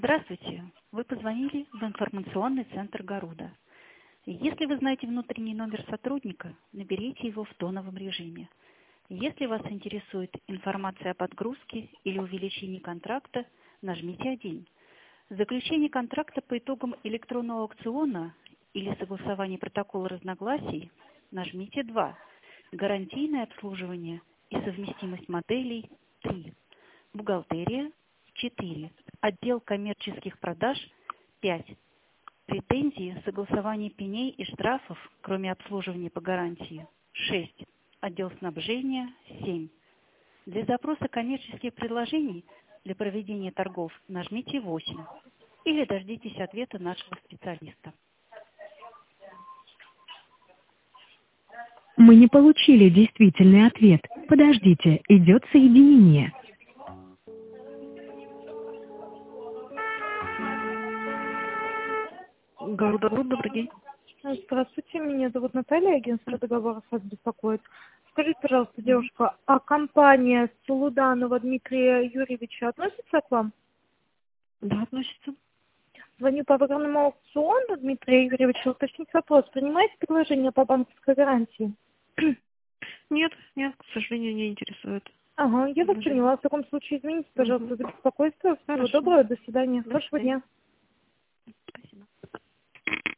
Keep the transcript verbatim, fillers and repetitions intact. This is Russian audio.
Здравствуйте. Вы позвонили в информационный центр Гаруда. Если вы знаете внутренний номер сотрудника, наберите его в тоновом режиме. Если вас интересует информация о подгрузке или увеличении контракта, нажмите один. Заключение контракта по итогам электронного аукциона или согласование протокола разногласий, нажмите два. Гарантийное обслуживание и совместимость моделей – три. Бухгалтерия – четыре. Отдел коммерческих продаж – пять. Претензии, согласование пеней и штрафов, кроме обслуживания по гарантии – шесть. Отдел снабжения – семь. Для запроса коммерческих предложений для проведения торгов нажмите восемь. Или дождитесь ответа нашего специалиста. Мы не получили действительный ответ. Подождите, идет соединение. Гаруда Груп, добрый день. Здравствуйте, меня зовут Наталья, агентство договоров вас беспокоит. Скажите, пожалуйста, девушка, а компания Сулуданова Дмитрия Юрьевича относится к вам? Да, относится. Звоню по программному аукциону Дмитрия Юрьевича. Уточнить вопрос. Принимаете предложение по банковской гарантии? Нет, нет, к сожалению, не интересует. Ага, я вас Предложение. поняла. В таком случае извините, пожалуйста, за беспокойство. Всего Хорошо. доброго, до свидания. До Хорошего свидания. дня. Спасибо.